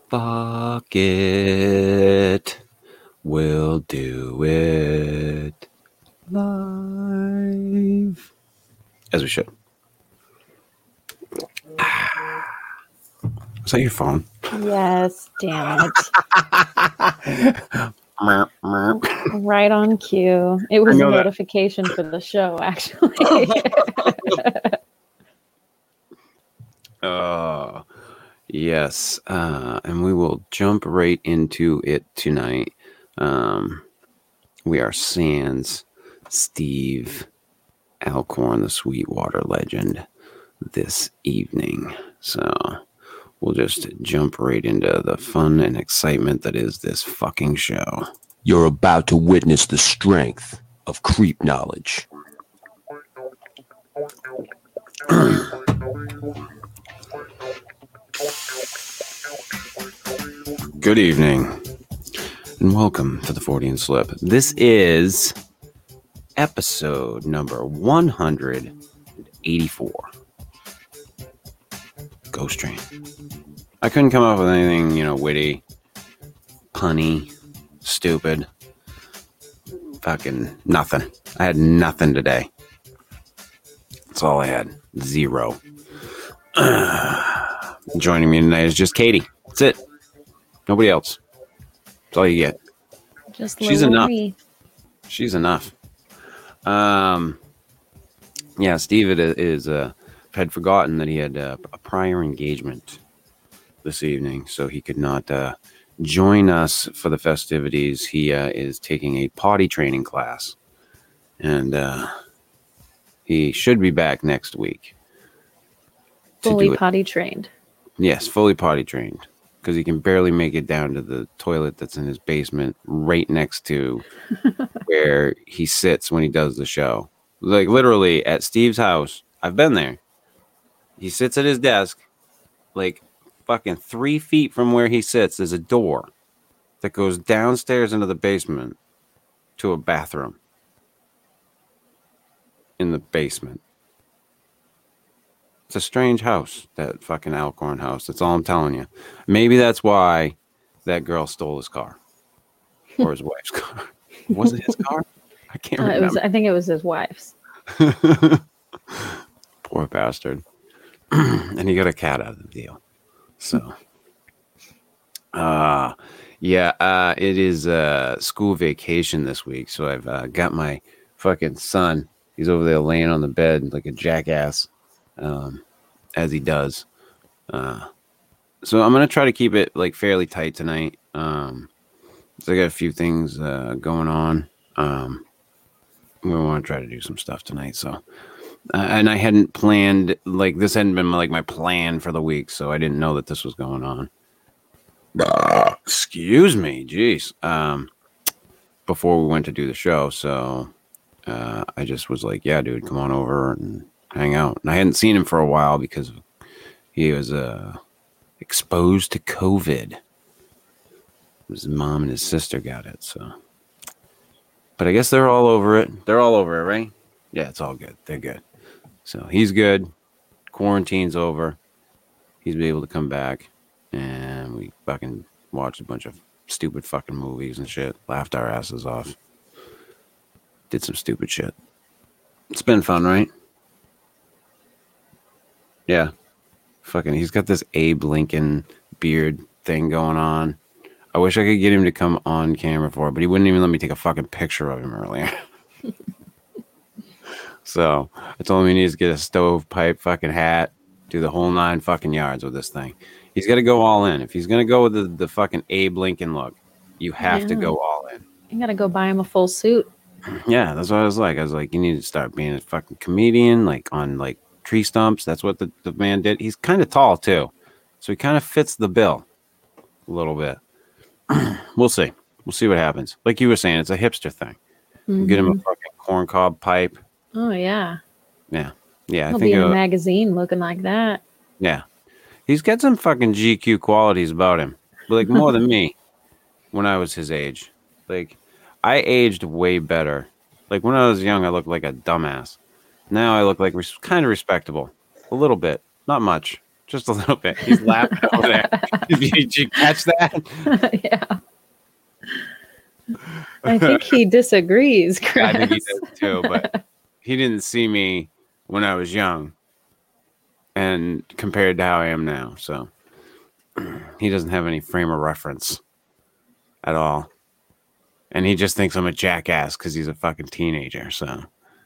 Fuck it. We'll do it live. As we should. Is that your phone? Yes, damn it. Right on cue. It was a notification for the show, actually. Yes. And we will jump right into it tonight. We are sans Steve Alcorn, the Sweetwater legend, this evening. So we'll just jump right into the fun and excitement that is this fucking show. You're about to witness the strength of creep knowledge. Good evening, and welcome to the 40 and Slip. This is episode number 184. Ghost Train. I couldn't come up with anything, witty, punny, stupid. Fucking nothing. I had nothing today. That's all I had. Zero. Joining me tonight is just Katie. That's it. Nobody else. That's all you get. Just She's enough. me. She's enough. Yeah, Steve had forgotten that he had a prior engagement this evening, so he could not join us for the festivities. He is taking a potty training class, and he should be back next week. Fully potty trained. Yes, fully potty trained, because he can barely make it down to the toilet that's in his basement right next to where he sits when he does the show. Like, literally, at Steve's house, I've been there. He sits at his desk, like, fucking 3 feet from where he sits, there's a door that goes downstairs into the basement to a bathroom in the basement. It's a strange house, that fucking Alcorn house. That's all I'm telling you. Maybe that's why that girl stole his car. Or his wife's car. Was it his car? I can't remember. I think it was his wife's. Poor bastard. And he got a cat out of the deal. So, it is school vacation this week. So I've got my fucking son. He's over there laying on the bed like a jackass, as he does. So I'm going to try to keep it like fairly tight tonight. So I got a few things going on. We want to try to do some stuff tonight. So, and I hadn't planned, like, this hadn't been like my plan for the week, so I didn't know that this was going on. Excuse me, jeez. Before we went to do the show, so I just was like, yeah, dude, come on over and hang out. And I hadn't seen him for a while because he was exposed to COVID. His mom and his sister got it, so. But I guess they're all over it. They're all over it, right? Yeah, it's all good. They're good. So he's good. Quarantine's over. He's been able to come back. And we fucking watched a bunch of stupid fucking movies and shit. Laughed our asses off. Did some stupid shit. It's been fun, right? Yeah. Fucking, he's got this Abe Lincoln beard thing going on. I wish I could get him to come on camera for it, but he wouldn't even let me take a fucking picture of him earlier. So I told him he needs to get a stovepipe fucking hat, do the whole 9 fucking yards with this thing. He's got to go all in. If he's going to go with the fucking Abe Lincoln look, you have to go all in. You got to go buy him a full suit. Yeah, that's what I was like. I was like, you need to start being a fucking comedian, like on like tree stumps. That's what the man did. He's kind of tall too. So he kind of fits the bill a little bit. We'll see. We'll see what happens. Like you were saying, it's a hipster thing. Mm-hmm. Get him a fucking corncob pipe. Oh, yeah. Yeah. Yeah. He'll be in a magazine looking like that. Yeah. He's got some fucking GQ qualities about him. Like more than me when I was his age. Like I aged way better. Like when I was young, I looked like a dumbass. Now I look like kind of respectable. A little bit. Not much. Just a little bit. He's laughing over there. Did you catch that? Yeah. I think he disagrees, Chris. I think he does too, but he didn't see me when I was young and compared to how I am now. So he doesn't have any frame of reference at all. And he just thinks I'm a jackass because he's a fucking teenager. So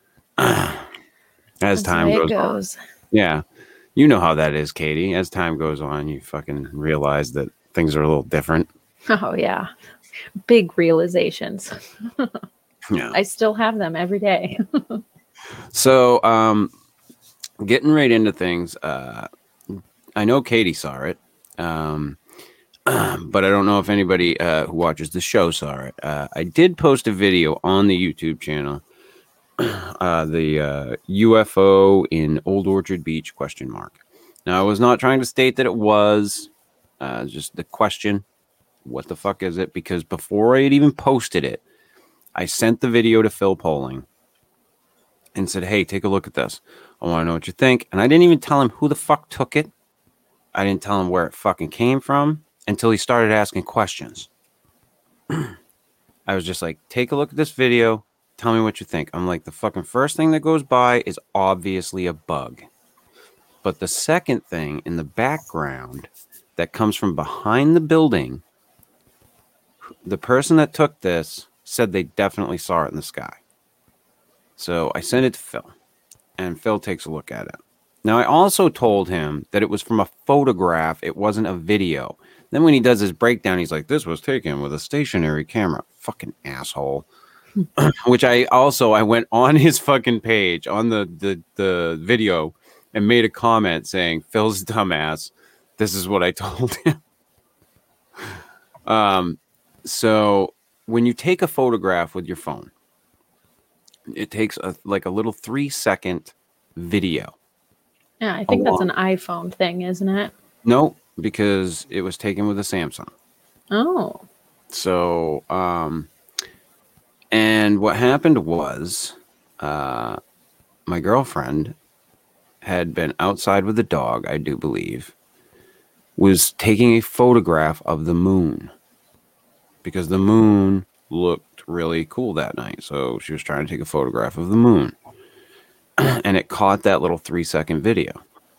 as time goes on. Yeah. You know how that is, Katie. As time goes on, you fucking realize that things are a little different. Oh, yeah. Big realizations. Yeah. I still have them every day. So, getting right into things. I know Katie saw it, but I don't know if anybody who watches the show saw it. I did post a video on the YouTube channel, the UFO in Old Orchard Beach ? Now, I was not trying to state that it was just the question. What the fuck is it? Because before I had even posted it, I sent the video to Phil Poling and said, hey, take a look at this. I want to know what you think. And I didn't even tell him who the fuck took it. I didn't tell him where it fucking came from until he started asking questions. I was just like, take a look at this video. Tell me what you think. I'm like, the fucking first thing that goes by is obviously a bug. But the second thing in the background that comes from behind the building, the person that took this said they definitely saw it in the sky. So I sent it to Phil, and Phil takes a look at it. Now, I also told him that it was from a photograph. It wasn't a video. Then when he does his breakdown, he's like, this was taken with a stationary camera. Fucking asshole. Which I went on his fucking page on the video and made a comment saying, Phil's dumbass. This is what I told him. So when you take a photograph with your phone, it takes a little 3-second video. Yeah, I think that's an iPhone thing, isn't it? No, because it was taken with a Samsung. Oh. So, and what happened was, my girlfriend had been outside with the dog, I do believe, was taking a photograph of the moon. Because the moon looked really cool that night. So she was trying to take a photograph of the moon. And it caught that little 3-second video.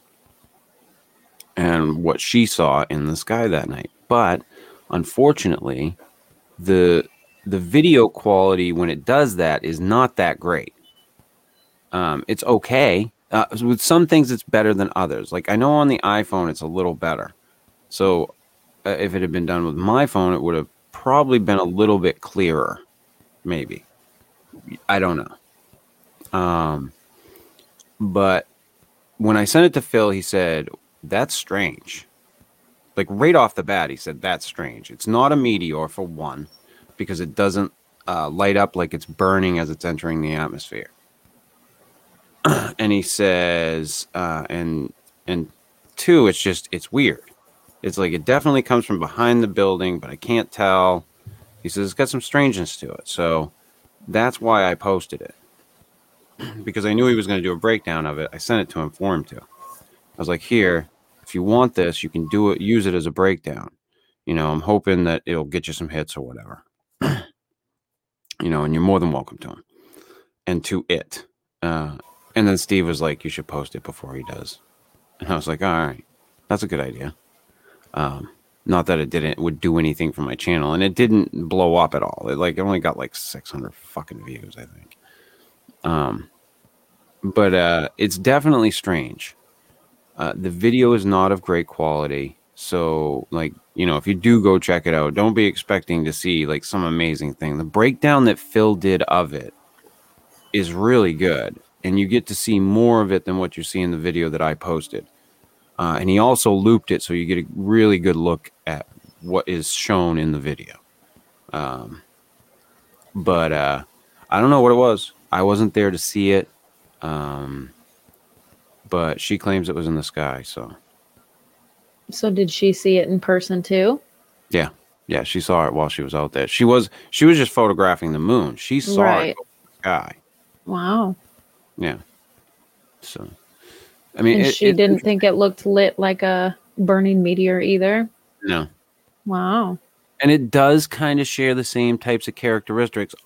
And what she saw in the sky that night. But unfortunately, the video quality when it does that is not that great. It's okay. With some things, it's better than others. Like I know on the iPhone, it's a little better. So if it had been done with my phone, it would have probably been a little bit clearer, maybe. I don't know. But when I sent it to Phil, he said, that's strange. Like right off the bat, he said, that's strange. It's not a meteor for one, because it doesn't light up like it's burning as it's entering the atmosphere. And he says, and two, it's weird. It's like it definitely comes from behind the building, but I can't tell. He says it's got some strangeness to it. So that's why I posted it. Because I knew he was going to do a breakdown of it. I sent it to him for him to. I was like, here, if you want this, you can do it, use it as a breakdown. You know, I'm hoping that it'll get you some hits or whatever. You know, and you're more than welcome to him. And to it. And then Steve was like, you should post it before he does. And I was like, all right, that's a good idea. Not that it would do anything for my channel, and it didn't blow up at all. It only got like 600 fucking views, I think. But it's definitely strange. The video is not of great quality. So like, you know, if you do go check it out, don't be expecting to see like some amazing thing. The breakdown that Phil did of it is really good. And you get to see more of it than what you see in the video that I posted. And he also looped it so you get a really good look at what is shown in the video. But I don't know what it was. I wasn't there to see it. But she claims it was in the sky. So did she see it in person too? Yeah. Yeah, she saw it while she was out there. She was just photographing the moon. She saw it in the sky. Wow. Yeah. So I mean, and she didn't think it looked lit like a burning meteor either. No. Wow. And it does kind of share the same types of characteristics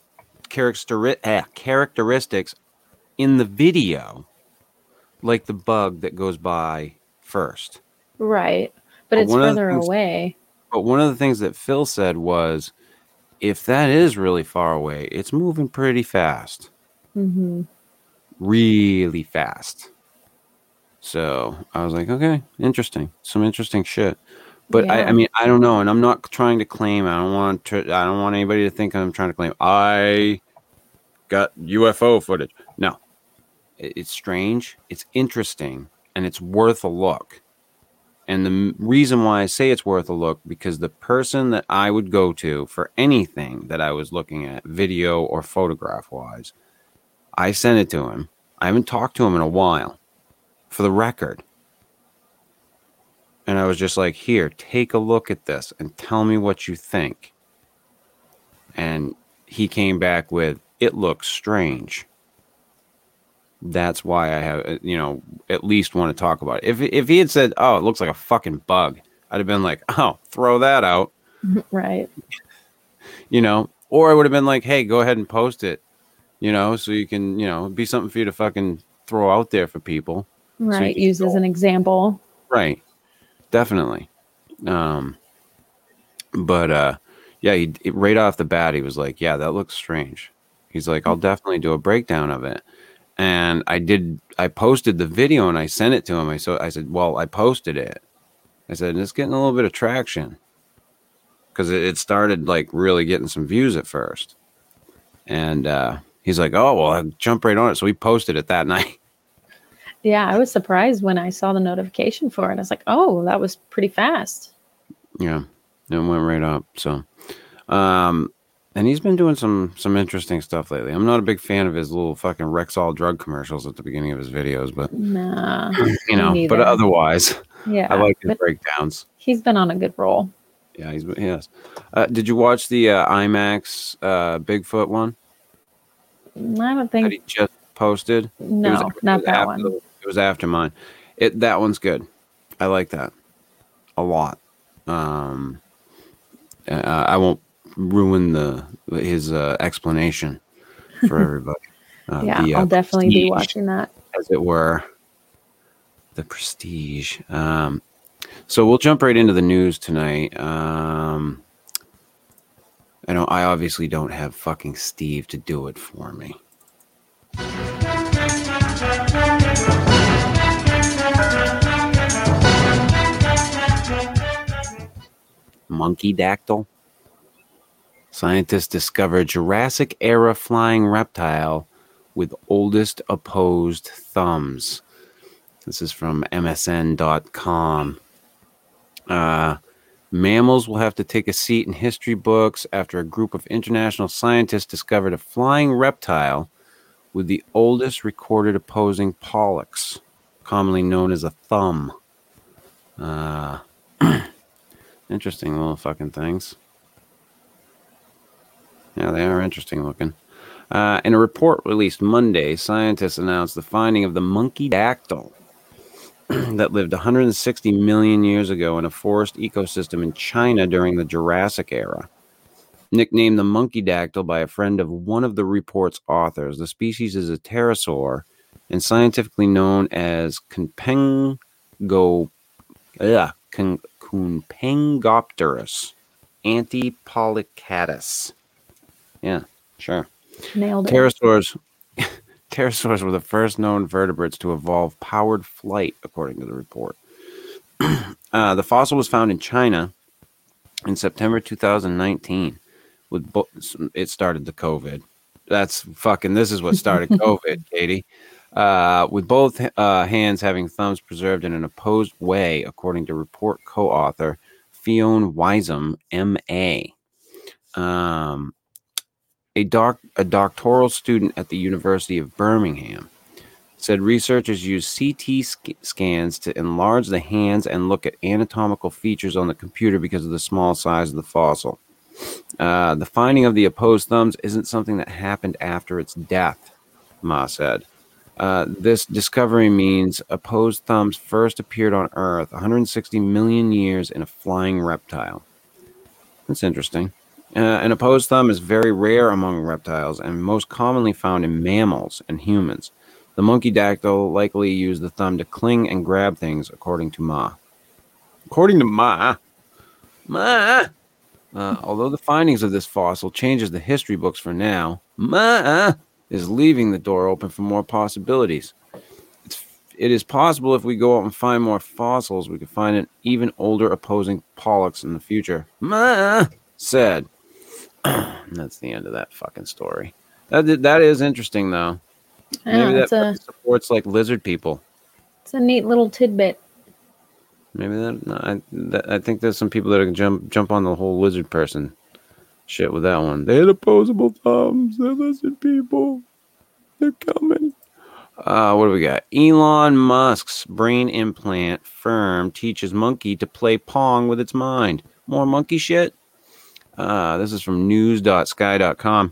in the video, like the bug that goes by first. Right. But it's further away. But one of the things that Phil said was, if that is really far away, it's moving pretty fast. Mm-hmm. Really fast. So I was like, okay, interesting. Some interesting shit. But yeah. I mean, I don't know, and I'm not trying to claim. I don't want anybody to think I'm trying to claim I got UFO footage. No, it's strange, it's interesting, and it's worth a look. And the reason why I say it's worth a look, because the person that I would go to for anything that I was looking at, video or photograph wise, I sent it to him. I haven't talked to him in a while, for the record. And I was just like, here, take a look at this and tell me what you think. And he came back with, it looks strange. That's why I have, at least want to talk about it. If he had said, oh, it looks like a fucking bug, I'd have been like, oh, throw that out. Right. Or I would have been like, hey, go ahead and post it, so you can, be something for you to fucking throw out there for people. Right. So use as an example. Right. Definitely. But right off the bat, he was like, yeah, that looks strange. He's like, I'll definitely do a breakdown of it. And I posted the video and I sent it to him. I said, well, I posted it. I said, it's getting a little bit of traction, because it started like really getting some views at first. And he's like, oh, well, I jumped right on it. So we posted it that night. Yeah, I was surprised when I saw the notification for it. I was like, oh, that was pretty fast. Yeah, it went right up. So, and he's been doing some interesting stuff lately. I'm not a big fan of his little fucking Rexall drug commercials at the beginning of his videos, but nah, but otherwise, yeah, I like his breakdowns. He's been on a good roll. Yeah, he has. Did you watch the IMAX Bigfoot one? I don't think that he just posted. No, not that one. It was after mine. That one's good. I like that a lot. I won't ruin his explanation for everybody. Yeah, I'll definitely Prestige, be watching that. As it were, the Prestige. So we'll jump right into the news tonight. I obviously don't have fucking Steve to do it for me. Monkey dactyl. Scientists discover Jurassic-era flying reptile with oldest opposed thumbs. This is from MSN.com. Mammals will have to take a seat in history books after a group of international scientists discovered a flying reptile with the oldest recorded opposing pollex, commonly known as a thumb. Interesting little fucking things. Yeah, they are interesting looking. In a report released Monday, scientists announced the finding of the monkey dactyl that lived 160 million years ago in a forest ecosystem in China during the Jurassic era. Nicknamed the monkey dactyl by a friend of one of the report's authors, the species is a pterosaur and scientifically known as Cunpengopterus antipolycatus. Yeah, sure. Nailed it. Pterosaurs were the first known vertebrates to evolve powered flight, according to the report. The fossil was found in China in September 2019. It started the COVID. This is what started COVID, Katie. With both hands having thumbs preserved in an opposed way, according to report co-author Fionn Wiseham, M.A. A doctoral student at the University of Birmingham said researchers used CT scans to enlarge the hands and look at anatomical features on the computer because of the small size of the fossil. The finding of the opposed thumbs isn't something that happened after its death, Ma said. This discovery means opposed thumbs first appeared on Earth 160 million years in a flying reptile. That's interesting. An opposed thumb is very rare among reptiles and most commonly found in mammals and humans. The monkey dactyl likely used the thumb to cling and grab things, according to Ma. According to Ma, although the findings of this fossil changes the history books for now, Ma is leaving the door open for more possibilities. It is possible if we go out and find more fossils, we could find an even older opposing pollux in the future. Ma said. That's the end of that fucking story. That is interesting, though. Yeah, Maybe that supports like lizard people. It's a neat little tidbit. Maybe I think there's some people that can jump on the whole lizard person shit with that one. They had opposable thumbs. They're lizard people. They're coming. What do we got? Elon Musk's brain implant firm teaches monkey to play Pong with its mind. More monkey shit? This is from news.sky.com.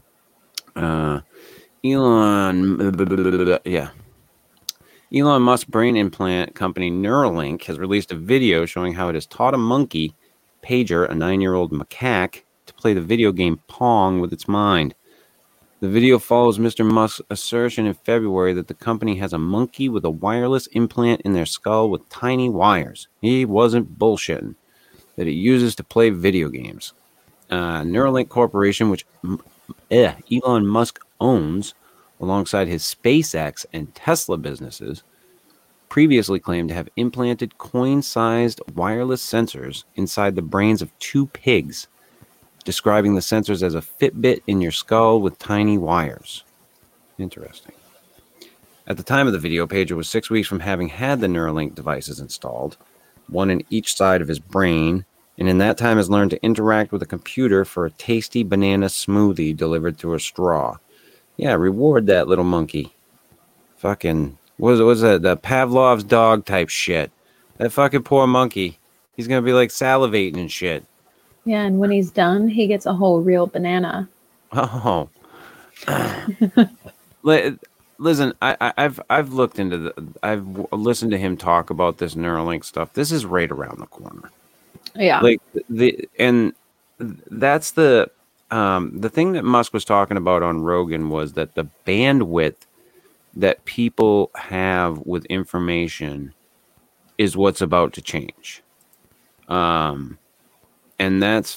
Elon Musk's brain implant company Neuralink has released a video showing how it has taught a monkey, Pager, a 9-year-old macaque, to play the video game Pong with its mind. The video follows Mr. Musk's assertion in February that the company has a monkey with a wireless implant in their skull with tiny wires. He wasn't bullshitting. That it uses to play video games. Neuralink Corporation, which Elon Musk owns alongside his SpaceX and Tesla businesses, previously claimed to have implanted coin-sized wireless sensors inside the brains of 2 pigs, describing the sensors as a Fitbit in your skull with tiny wires. Interesting. At the time of the video, Pager was 6 weeks from having had the Neuralink devices installed, one in each side of his brain, and in that time has learned to interact with a computer for a tasty banana smoothie delivered through a straw. Yeah, reward that little monkey. Fucking, what was that? The Pavlov's dog type shit. That fucking poor monkey. He's going to be like salivating and shit. Yeah, and when he's done, he gets a whole real banana. Oh. Listen, I've looked into I've listened to him talk about this Neuralink stuff. This is right around the corner. Yeah. Like that's the thing that Musk was talking about on Rogan was that the bandwidth that people have with information is what's about to change. And that's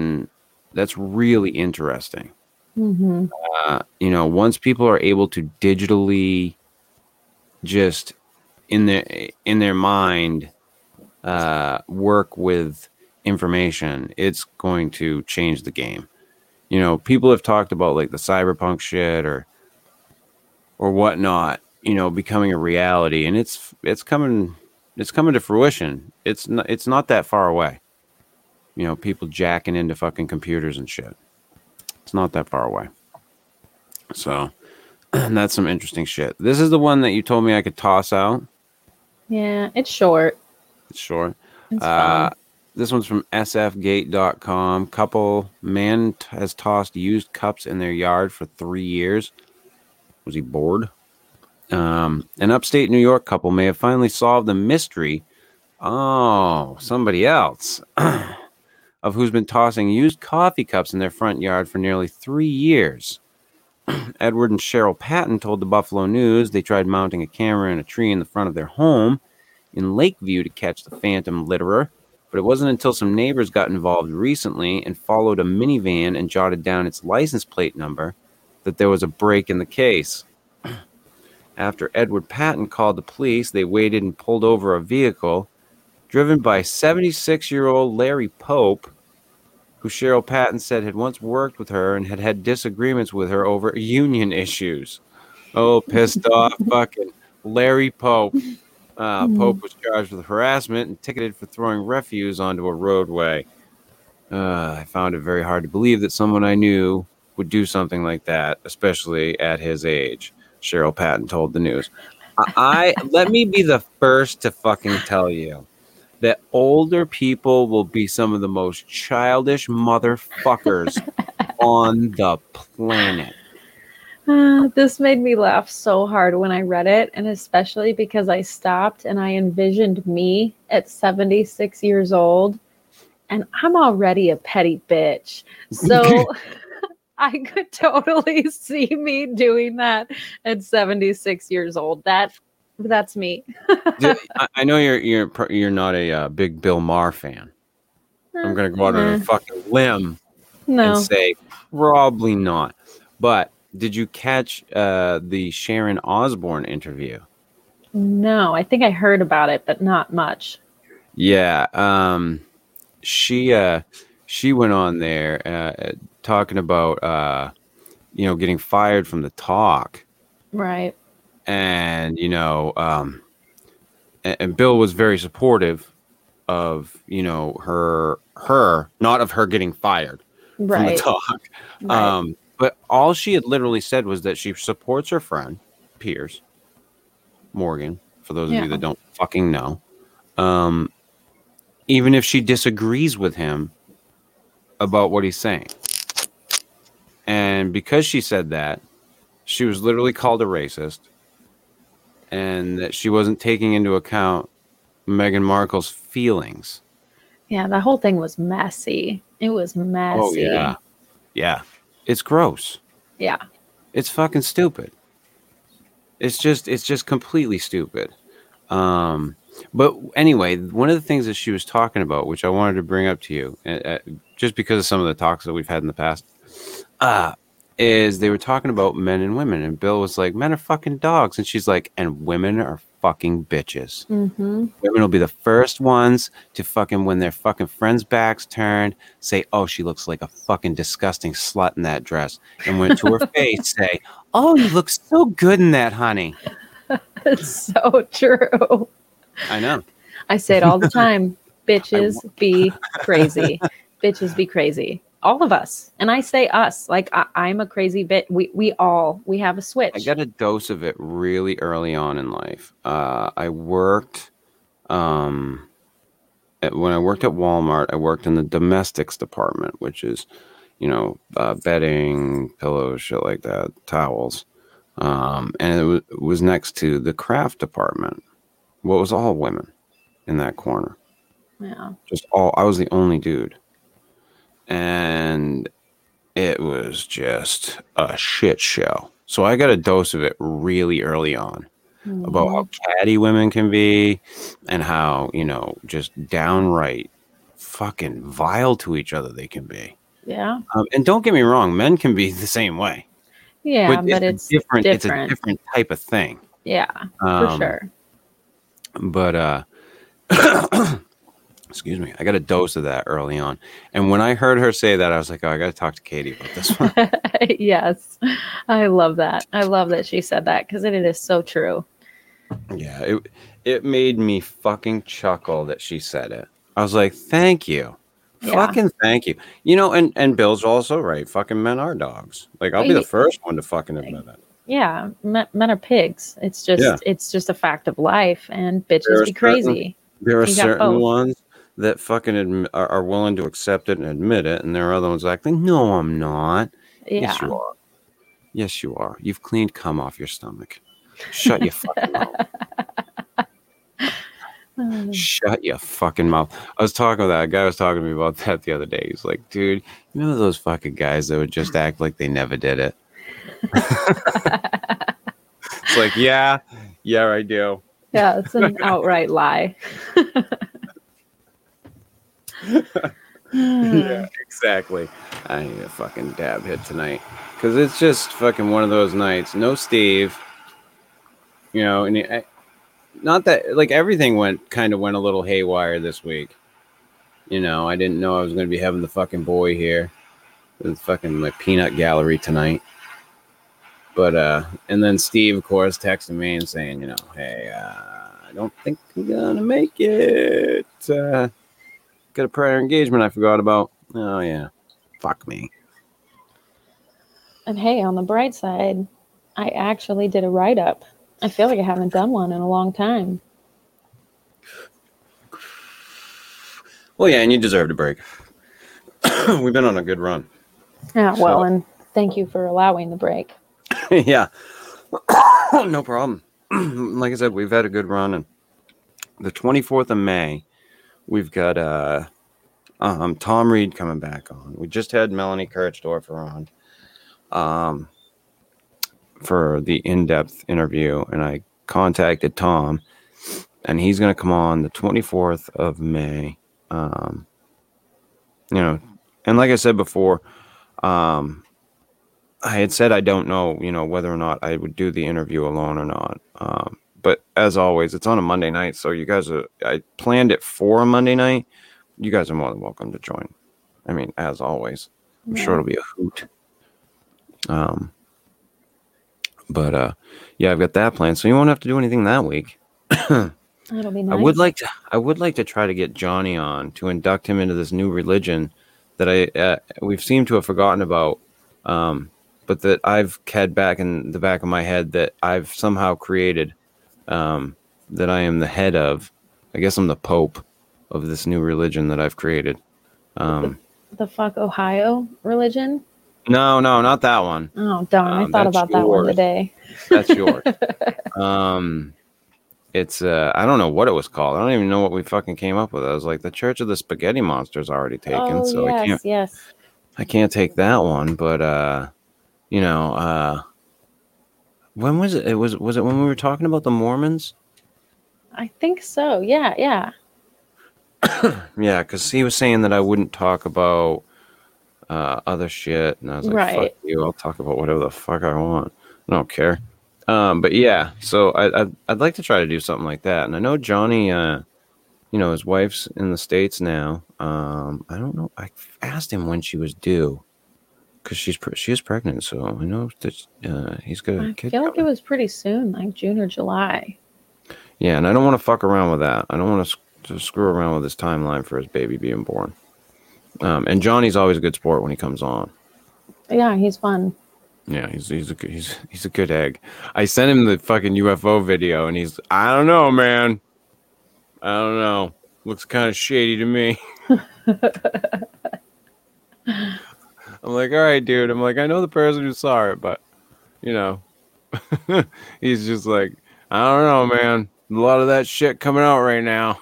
really interesting. Mm-hmm. Once people are able to digitally just in their mind work with information, it's going to change the game. People have talked about like the cyberpunk shit or whatnot, becoming a reality, and it's coming to fruition. It's not that far away. People jacking into fucking computers and shit. It's not that far away. So that's some interesting shit. This is the one that you told me I could toss out. Yeah, it's short. It's short. It's fun. This one's from sfgate.com. Man has tossed used cups in their yard for 3 years. Was he bored? An upstate New York couple may have finally solved the mystery. Oh, somebody else. Of who's been tossing used coffee cups in their front yard for nearly 3 years. Edward and Cheryl Patton told the Buffalo News they tried mounting a camera in a tree in the front of their home in Lakeview to catch the phantom litterer, but it wasn't until some neighbors got involved recently and followed a minivan and jotted down its license plate number that there was a break in the case. After Edward Patton called the police, they waited and pulled over a vehicle driven by 76-year-old Larry Pope, who Cheryl Patton said had once worked with her and had had disagreements with her over union issues. Oh, pissed off fucking Larry Pope. Pope was charged with harassment and ticketed for throwing refuse onto a roadway. I found it very hard to believe that someone I knew would do something like that, especially at his age, Cheryl Patton told the news. Let me be the first to fucking tell you that older people will be some of the most childish motherfuckers on the planet. This made me laugh so hard when I read it, and especially because I stopped and I envisioned me at 76 years old, and I'm already a petty bitch. So I could totally see me doing that at 76 years old. That's me. I know you're not a big Bill Maher fan. I'm gonna go out on a fucking limb and No. say probably not. But did you catch the Sharon Osbourne interview? No, I think I heard about it, but not much. Yeah, she went on there talking about getting fired from the talk, Right. and and Bill was very supportive of her not of her getting fired from the Right. talk. Right. But all she had literally said was that she supports her friend Piers Morgan, for those of you Yeah. that don't fucking know, even if she disagrees with him about what he's saying. And because she said that, she was literally called a racist, and that she wasn't taking into account Meghan Markle's feelings. Yeah, the whole thing was messy. It was messy. Oh yeah. Yeah. It's gross. Yeah. It's fucking stupid. It's just completely stupid. But anyway, one of the things that she was talking about, which I wanted to bring up to you, just because of some of the talks that we've had in the past, is they were talking about men and women, and Bill was like, "Men are fucking dogs," and she's like, "And women are fucking bitches. Mm-hmm. Women will be the first ones to fucking, when their fucking friends' backs turned, say, 'Oh, she looks like a fucking disgusting slut in that dress,' and went to her face, say, 'Oh, you look so good in that, honey.'" It's so true. I know. I say it all the time. Bitches be crazy. Bitches be crazy. All of us. And I say us. Like I'm a crazy bit. We have a switch. I got a dose of it really early on in life. I worked when I worked at Walmart, I worked in the domestics department, which is, bedding, pillows, shit like that, towels. And it was next to the craft department. Well, it was all women in that corner. Yeah. I was the only dude. And it was just a shit show. So I got a dose of it really early on about how catty women can be, and how, just downright fucking vile to each other they can be. Yeah. And don't get me wrong, men can be the same way. Yeah, but it's different. It's a different type of thing. Yeah, for sure. But excuse me, I got a dose of that early on. And when I heard her say that, I was like, oh, I got to talk to Katie about this one. Yes. I love that. I love that she said that, because it is so true. Yeah, it made me fucking chuckle that she said it. I was like, thank you. Yeah. Fucking thank you. And Bill's also right. Fucking men are dogs. Like, I'll be the first one to fucking admit it. Yeah, men are pigs. It's just a fact of life, and bitches be crazy. There are certain ones that fucking are willing to accept it and admit it, and there are other ones like, no, I'm not. Yeah. Yes, you are. Yes, you are. You've cleaned cum off your stomach. Shut your fucking mouth. Shut your fucking mouth. I was talking about that. A guy was talking to me about that the other day. He's like, dude, you know those fucking guys that would just act like they never did it? It's like, yeah, I do. Yeah, it's an outright lie. Yeah, exactly. I need a fucking dab hit tonight, because it's just fucking one of those nights. No Steve. And not that, like, everything went a little haywire this week. I didn't know I was going to be having the fucking boy here with fucking my peanut gallery tonight. But and then Steve, of course, texted me and saying, hey, I don't think I'm gonna make it. Got a prior engagement I forgot about. Oh yeah, fuck me. And hey, on the bright side, I actually did a write-up. I feel like I haven't done one in a long time. Well, yeah, and you deserved a break. We've been on a good run. Yeah, well, and thank you for allowing the break. Yeah. No problem. Like I said, we've had a good run, and the 24th of May, we've got Tom Reed coming back on. We just had Melanie Kirchdorfer on for the in-depth interview, and I contacted Tom, and he's going to come on the 24th of May. And like I said before, I had said I don't know, whether or not I would do the interview alone or not. But as always, it's on a Monday night, so I planned it for a Monday night. You guys are more than welcome to join. I mean, as always, I'm sure it'll be a hoot. But yeah, I've got that planned, so you won't have to do anything that week. That'll be nice. I would like to try to get Johnny on to induct him into this new religion that we've seemed to have forgotten about, but that I've had back in the back of my head that I've somehow created, that I am the head of. I guess I'm the Pope of this new religion that I've created. The fuck Ohio religion? No, not that one. Oh, darn. I thought about that one today. That's yours. It's I don't know what it was called. I don't even know what we fucking came up with. I was like, the Church of the Spaghetti Monster's already taken, Oh, so yes. I can't take that one. But when was it? Was it when we were talking about the Mormons? I think so. Yeah. Yeah, because he was saying that I wouldn't talk about other shit, and I was like, fuck you, I'll talk about whatever the fuck I want. I don't care. But yeah, so I'd like to try to do something like that. And I know Johnny, his wife's in the States now. I don't know. I asked him when she was due, because she is pregnant. So I know that he's got a kid. I feel like it was pretty soon, like June or July. Yeah, and I don't want to fuck around with that. I don't want to screw around with his timeline for his baby being born. And Johnny's always a good sport when he comes on. Yeah, he's fun. Yeah, he's a good egg. I sent him the fucking UFO video, and I don't know, man. I don't know. Looks kind of shady to me. I'm like, all right, dude. I'm like, I know the person who saw it, but he's just like, I don't know, man. A lot of that shit coming out right now.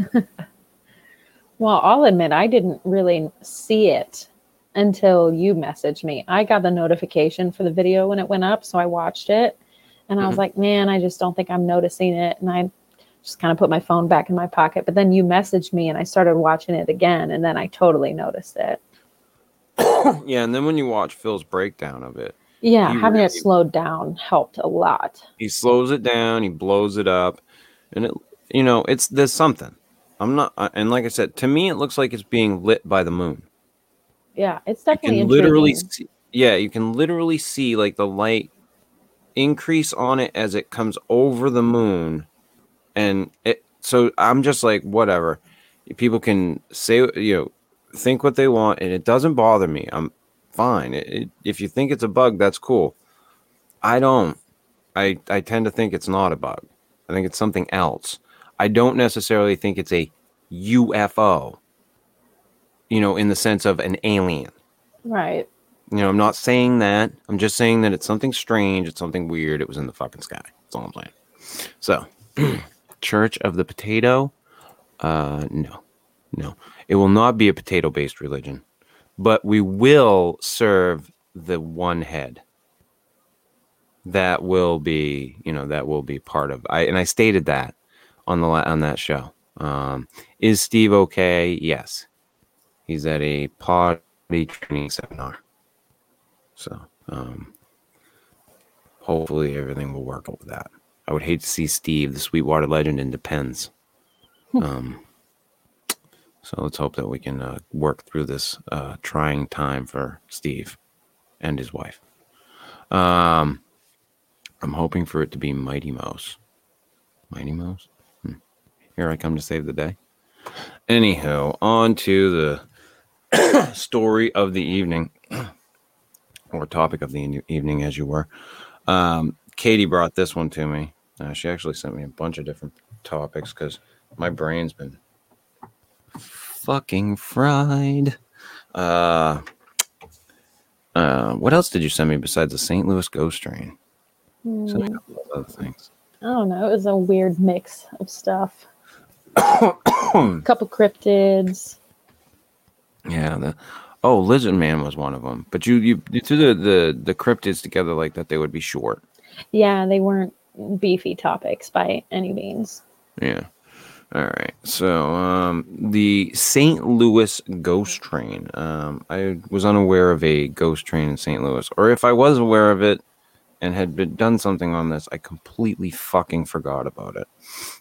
Well, I'll admit I didn't really see it until you messaged me. I got the notification for the video when it went up, so I watched it, and I was like, man, I just don't think I'm noticing it, and I just kind of put my phone back in my pocket. But then you messaged me, and I started watching it again, and then I totally noticed it. Yeah, and then when you watch Phil's breakdown of it, having it slowed down helped a lot. He slows it down, he blows it up, and there's something. I'm not, and like I said, to me, it looks like it's being lit by the moon. Yeah, it's definitely you can literally see like the light increase on it as it comes over the moon, and so I'm just like, whatever. People can say, think what they want, and it doesn't bother me. I'm fine. If you think it's a bug, that's cool. I don't. I tend to think it's not a bug. I think it's something else. I don't necessarily think it's a UFO. In the sense of an alien. Right. I'm not saying that. I'm just saying that it's something strange. It's something weird. It was in the fucking sky. That's all I'm saying. So, Church of the Potato? No. It will not be a potato-based religion. But we will serve the one head. That will be, part of. I stated that on that show. Is Steve okay? Yes. He's at a potty training seminar. So, hopefully everything will work out with that. I would hate to see Steve, the Sweetwater legend, in Depends. So let's hope that we can work through this trying time for Steve and his wife. I'm hoping for it to be Mighty Mouse. Mighty Mouse? Here I come to save the day. Anywho, on to the story of the evening, or topic of the evening, as you were. Katie brought this one to me. She actually sent me a bunch of different topics because my brain's been fucking fried. What else did you send me besides the St. Louis ghost train? So yeah, other things. I don't know. It was a weird mix of stuff. Couple cryptids. Yeah. Lizard Man was one of them. But you threw the cryptids together like that. They would be short. Yeah, they weren't beefy topics by any means. Yeah. All right. So the St. Louis ghost train. I was unaware of a ghost train in St. Louis, or if I was aware of it and had done something on this, I completely fucking forgot about it.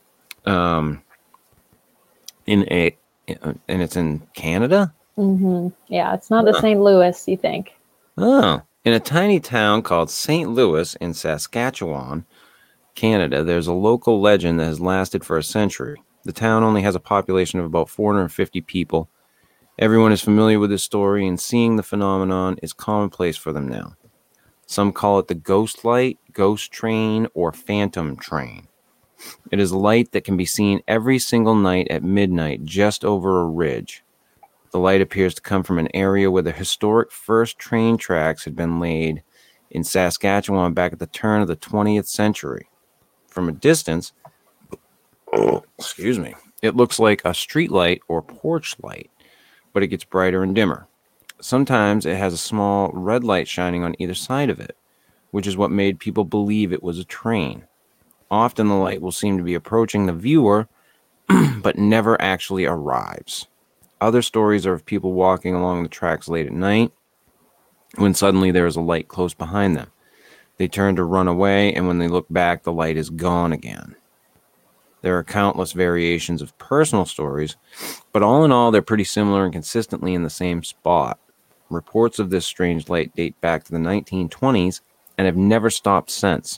And it's in Canada. Yeah, it's not the St. Louis, you think. Oh, in a tiny town called St. Louis in Saskatchewan, Canada, there's a local legend that has lasted for a century. The town only has a population of about 450 people. Everyone is familiar with this story, and seeing the phenomenon is commonplace for them now. Some call it the ghost light, ghost train, or phantom train. It is a light that can be seen every single night at midnight just over a ridge. The light appears to come from an area where the historic first train tracks had been laid in Saskatchewan back at the turn of the 20th century. From a distance, it looks like a street light or porch light, but it gets brighter and dimmer. Sometimes it has a small red light shining on either side of it, which is what made people believe it was a train. Often the light will seem to be approaching the viewer, but never actually arrives. Other stories are of people walking along the tracks late at night, when suddenly there is a light close behind them. They turn to run away, and when they look back, the light is gone again. There are countless variations of personal stories, but all in all, they're pretty similar and consistently in the same spot. Reports of this strange light date back to the 1920s and have never stopped since.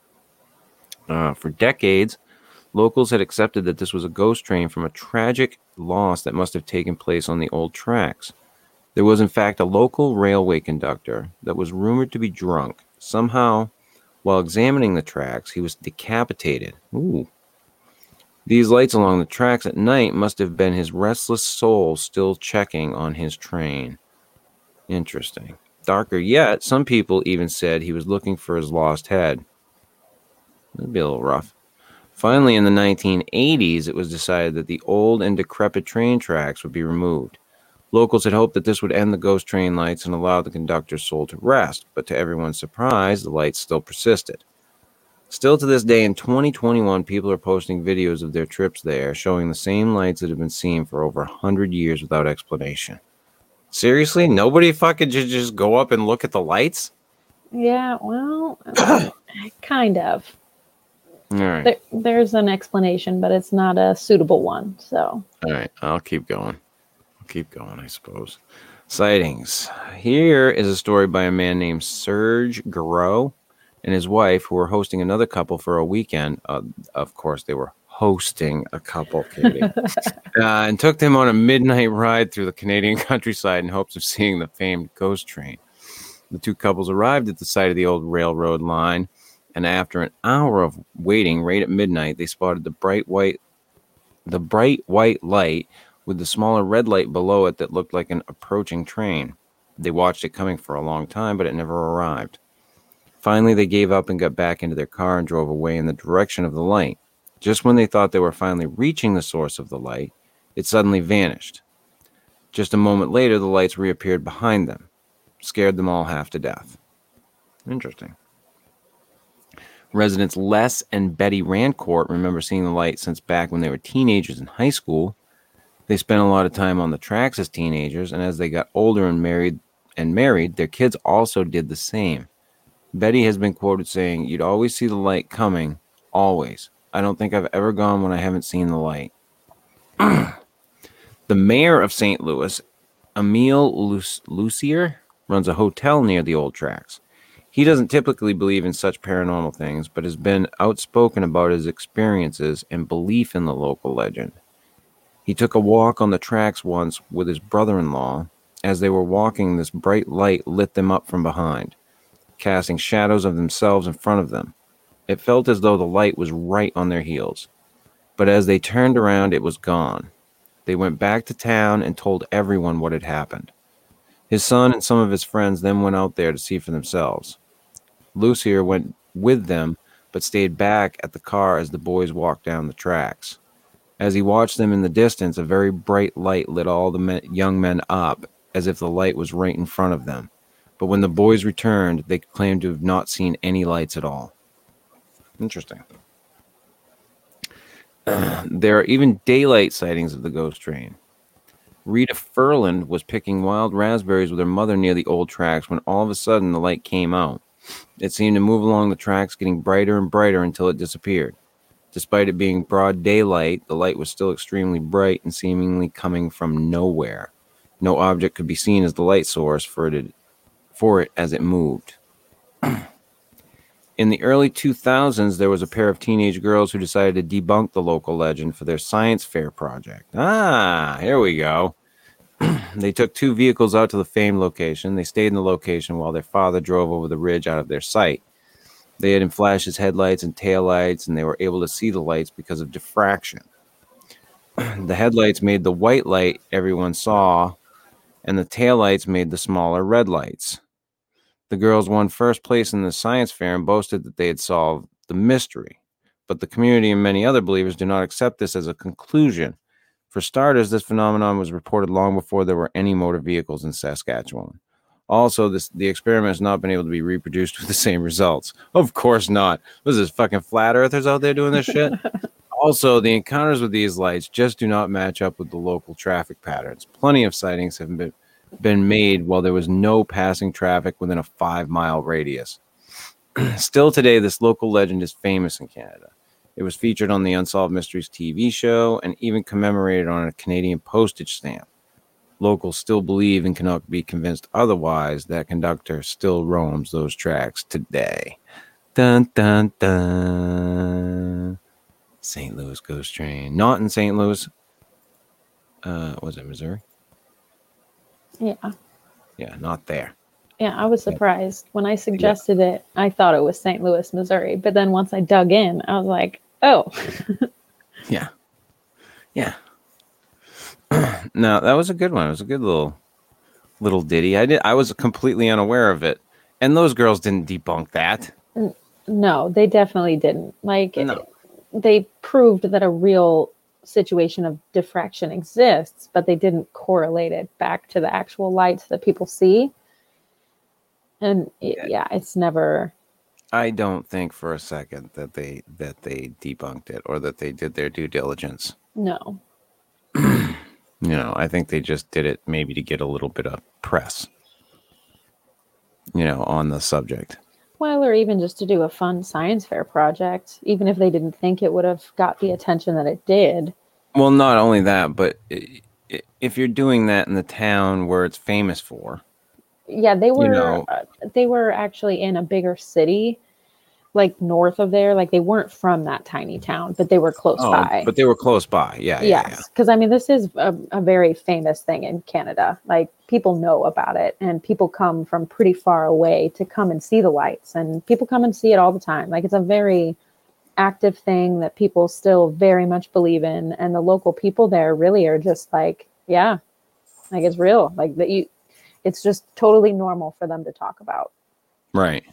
For decades, locals had accepted that this was a ghost train from a tragic loss that must have taken place on the old tracks. There was, in fact, a local railway conductor that was rumored to be drunk. Somehow, while examining the tracks, he was decapitated. Ooh. These lights along the tracks at night must have been his restless soul still checking on his train. Interesting. Darker yet, some people even said he was looking for his lost head. That'd be a little rough. Finally, in the 1980s, it was decided that the old and decrepit train tracks would be removed. Locals had hoped that this would end the ghost train lights and allow the conductor's soul to rest, but to everyone's surprise, the lights still persisted. Still to this day, in 2021, people are posting videos of their trips there, showing the same lights that have been seen for over 100 years without explanation. Seriously? Nobody fucking just go up and look at the lights? Yeah, well, kind of. All right. There's an explanation, but it's not a suitable one. So. All right, I'll keep going. I suppose. Sightings. Here is a story by a man named Serge Garreau and his wife, who were hosting another couple for a weekend. Of course, they were hosting a couple, Katie. And took them on a midnight ride through the Canadian countryside in hopes of seeing the famed ghost train. The two couples arrived at the site of the old railroad line, and after an hour of waiting, right at midnight, they spotted the bright white light with the smaller red light below it that looked like an approaching train. They watched it coming for a long time, but it never arrived. Finally, they gave up and got back into their car and drove away in the direction of the light. Just when they thought they were finally reaching the source of the light, it suddenly vanished. Just a moment later, the lights reappeared behind them. Scared them all half to death. Interesting. Residents Les and Betty Rancourt remember seeing the light since back when they were teenagers in high school. They spent a lot of time on the tracks as teenagers, and as they got older and married, their kids also did the same. Betty has been quoted saying, "You'd always see the light coming, always. I don't think I've ever gone when I haven't seen the light." The mayor of St. Louis, Emile Lucier, runs a hotel near the old tracks. He doesn't typically believe in such paranormal things, but has been outspoken about his experiences and belief in the local legend. He took a walk on the tracks once with his brother-in-law. As they were walking, this bright light lit them up from behind, casting shadows of themselves in front of them. It felt as though the light was right on their heels. But as they turned around, it was gone. They went back to town and told everyone what had happened. His son and some of his friends then went out there to see for themselves. Lucier went with them, but stayed back at the car as the boys walked down the tracks. As he watched them in the distance, a very bright light lit all the young men up, as if the light was right in front of them. But when the boys returned, they claimed to have not seen any lights at all. Interesting. There are even daylight sightings of the ghost train. Rita Furland was picking wild raspberries with her mother near the old tracks when all of a sudden the light came out. It seemed to move along the tracks, getting brighter and brighter until it disappeared. Despite it being broad daylight, the light was still extremely bright and seemingly coming from nowhere. No object could be seen as the light source for it as it moved. In the early 2000s, there was a pair of teenage girls who decided to debunk the local legend for their science fair project. Ah, here we go. They took 2 vehicles out to the famed location. They stayed in the location while their father drove over the ridge out of their sight. They had in flashes headlights and taillights, and they were able to see the lights because of diffraction. The headlights made the white light everyone saw, and the taillights made the smaller red lights. The girls won first place in the science fair and boasted that they had solved the mystery. But the community and many other believers do not accept this as a conclusion. For starters, this phenomenon was reported long before there were any motor vehicles in Saskatchewan. Also, the experiment has not been able to be reproduced with the same results. Of course not. What is this, fucking flat earthers out there doing this shit? Also, the encounters with these lights just do not match up with the local traffic patterns. Plenty of sightings have been made while there was no passing traffic within a 5-mile radius. Still today, this local legend is famous in Canada. It was featured on the Unsolved Mysteries TV show and even commemorated on a Canadian postage stamp. Locals still believe and cannot be convinced otherwise that conductor still roams those tracks today. Dun, dun, dun. St. Louis Ghost Train. Not in St. Louis. Was it Missouri? Yeah. Yeah, not there. Yeah, I was surprised. When I suggested it, I thought it was St. Louis, Missouri. But then once I dug in, I was like, oh. Yeah. Yeah. No, that was a good one. It was a good little ditty. I was completely unaware of it. And those girls didn't debunk that. No, they definitely didn't. Like, No. They proved that a real situation of diffraction exists, but they didn't correlate it back to the actual lights that people see. And it's never. I don't think for a second that they debunked it or that they did their due diligence. No. I think they just did it maybe to get a little bit of press, on the subject. Well, or even just to do a fun science fair project, even if they didn't think it would have got the attention that it did. Well, not only that, but if you're doing that in the town where it's famous for. Yeah, they were actually in a bigger city, like north of there. Like they weren't from that tiny town, but they were close by. But they were close by. Yeah. Yes, because I mean, this is a very famous thing in Canada. Like people know about it, and people come from pretty far away to come and see the lights, and people come and see it all the time. Like it's a very active thing that people still very much believe in, and the local people there really are just like, yeah, like it's real. Like it's just totally normal for them to talk about. Right.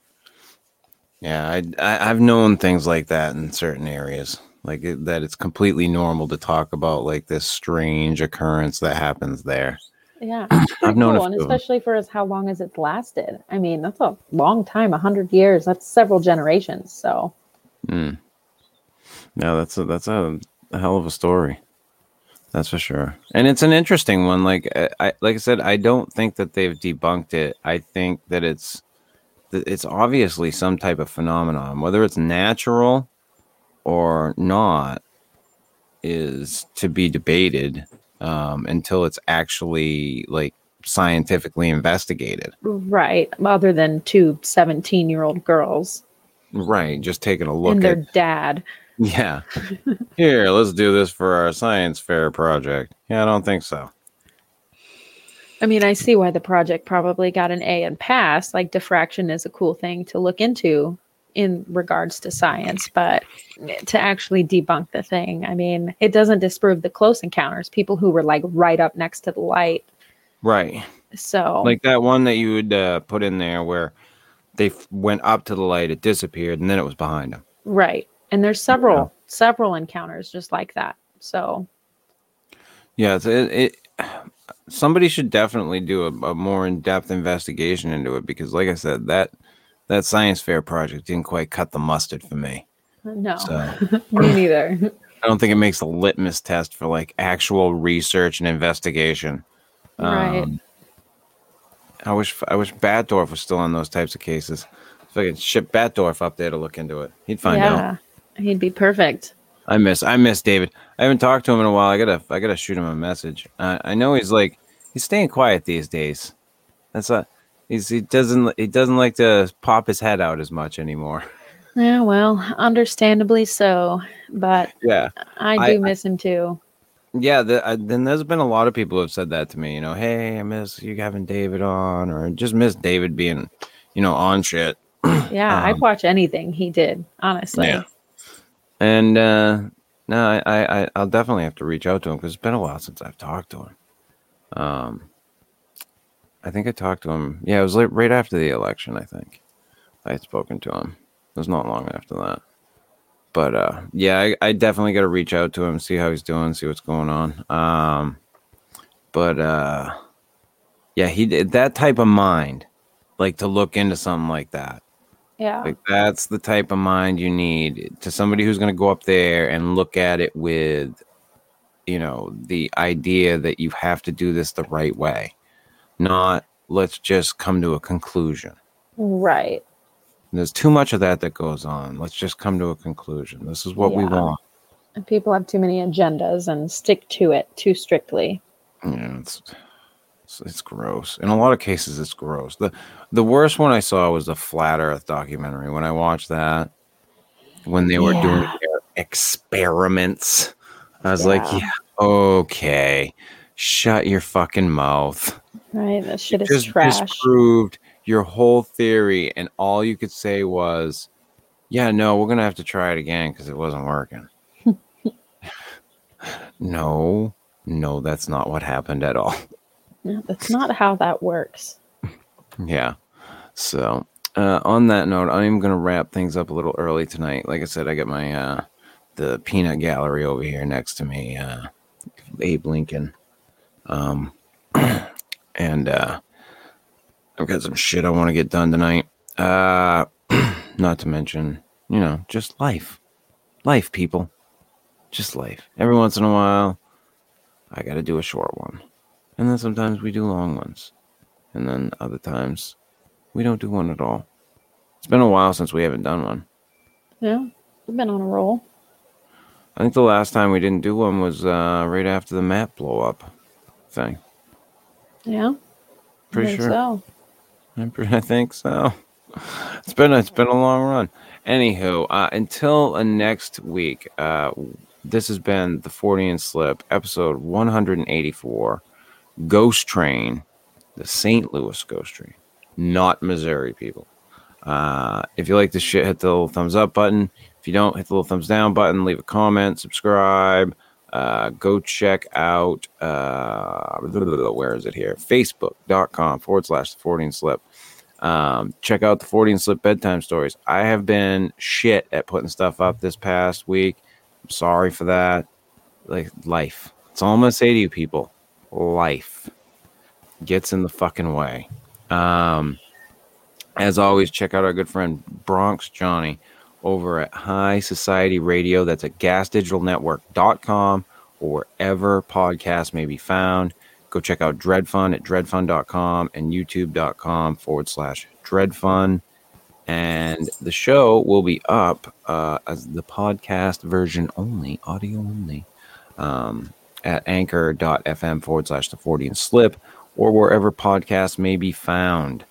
Yeah, I've known things like that in certain areas, like that it's completely normal to talk about like this strange occurrence that happens there. Yeah, it's pretty cool, and especially for how long as it's lasted. I mean, that's a long time, 100 years. That's several generations. So. No, that's a hell of a story. That's for sure, and it's an interesting one. Like I said, I don't think that they've debunked it. I think that it's obviously some type of phenomenon, whether it's natural or not, is to be debated until it's actually like scientifically investigated. Right. Other than 2 17-year-old girls. Right. Just taking a look and their dad. Yeah. Here, let's do this for our science fair project. Yeah, I don't think so. I mean, I see why the project probably got an A and passed. Like diffraction is a cool thing to look into in regards to science, but to actually debunk the thing, I mean, it doesn't disprove the close encounters, people who were like right up next to the light. Right. So like that one that you would put in there where went up to the light, it disappeared, and then it was behind him. Right. And there's several encounters just like that. So Yeah, somebody should definitely do a more in-depth investigation into it, because like I said, that science fair project didn't quite cut the mustard for me. no, So me neither. I don't think it makes a litmus test for like actual research and investigation. Right. I wish Batdorf was still on those types of cases. If I could ship Batdorf up there to look into it, he'd find out. Yeah, he'd be perfect. I miss David. I haven't talked to him in a while. I gotta shoot him a message. I know he's staying quiet these days. He doesn't like to pop his head out as much anymore. Yeah, well, understandably so. But Yeah, I do miss him too. Yeah, then there's been a lot of people who have said that to me. Hey, I miss you having David on, or just miss David being, on shit. Yeah, I'd watch anything he did, honestly. Yeah. And no, I'll definitely have to reach out to him, because it's been a while since I've talked to him. I think I talked to him. Yeah, it was right after the election. I think I had spoken to him. It was not long after that. But yeah, I definitely got to reach out to him, see how he's doing, see what's going on. Yeah, he did that type of mind, like to look into something like that. Yeah. Like that's the type of mind you need to somebody who's going to go up there and look at it with, the idea that you have to do this the right way, not let's just come to a conclusion. Right. There's too much of that goes on. Let's just come to a conclusion. This is what we want. And people have too many agendas and stick to it too strictly. Yeah, it's gross. In a lot of cases, it's gross. The worst one I saw was the Flat Earth documentary. When I watched that, when they were doing their experiments, I was like, yeah, okay, shut your fucking mouth. Right, that shit is trash. Disproved your whole theory, and all you could say was, yeah, no, we're gonna have to try it again because it wasn't working. No, that's not what happened at all. No, that's not how that works. Yeah. So on that note, I'm gonna wrap things up a little early tonight. Like I said, I got my the peanut gallery over here next to me, Abe Lincoln, and I've got some shit I want to get done tonight. Not to mention, just life, people, just life. Every once in a while, I got to do a short one, and then sometimes we do long ones, and then other times we don't do one at all. It's been a while since we haven't done one. Yeah, we've been on a roll. I think the last time we didn't do one was right after the map blow up thing. Yeah, pretty sure. So. I think so. It's been a long run. Anywho, until next week, this has been the Fortean Slip, episode 184, Ghost Train, the St. Louis Ghost Train, not Missouri, people. If you like this shit, hit the little thumbs up button. If you don't, hit the little thumbs down button, leave a comment, subscribe. Go check out, where is it here? Facebook.com/the Fortean Slip. Check out the Fortean Slip bedtime stories. I have been shit at putting stuff up this past week. I'm sorry for that. Like, life. That's all I'm going to say to you people. Life gets in the fucking way. As always, check out our good friend Bronx Johnny over at High Society Radio. That's at gasdigitalnetwork.com or wherever podcasts may be found. Go check out Dreadfun at dreadfun.com and youtube.com/dreadfun. And the show will be up as the podcast version only, audio only, at anchor.fm/the Fortean Slip or wherever podcasts may be found.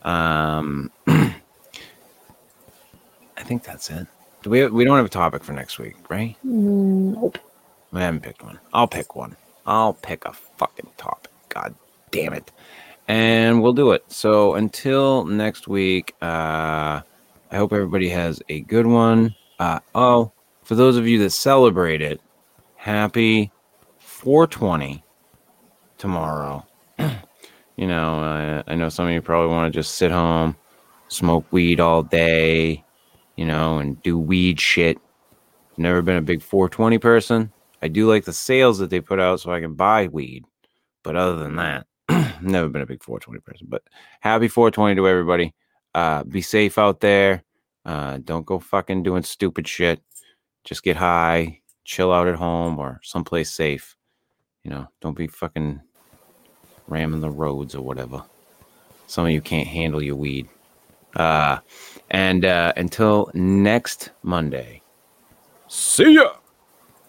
I think that's it. We don't have a topic for next week, right? Nope. I haven't picked one. I'll pick one. I'll pick a fucking topic. God damn it. And we'll do it. So until next week, I hope everybody has a good one. For those of you that celebrate it, happy 420 tomorrow. I know some of you probably want to just sit home, smoke weed all day, and do weed shit. Never been a big 420 person. I do like the sales that they put out so I can buy weed. But other than that, never been a big 420 person. But happy 420 to everybody. Be safe out there. Don't go fucking doing stupid shit. Just get high, chill out at home or someplace safe. Don't be fucking ramming the roads or whatever. Some of you can't handle your weed. And until next Monday, see ya!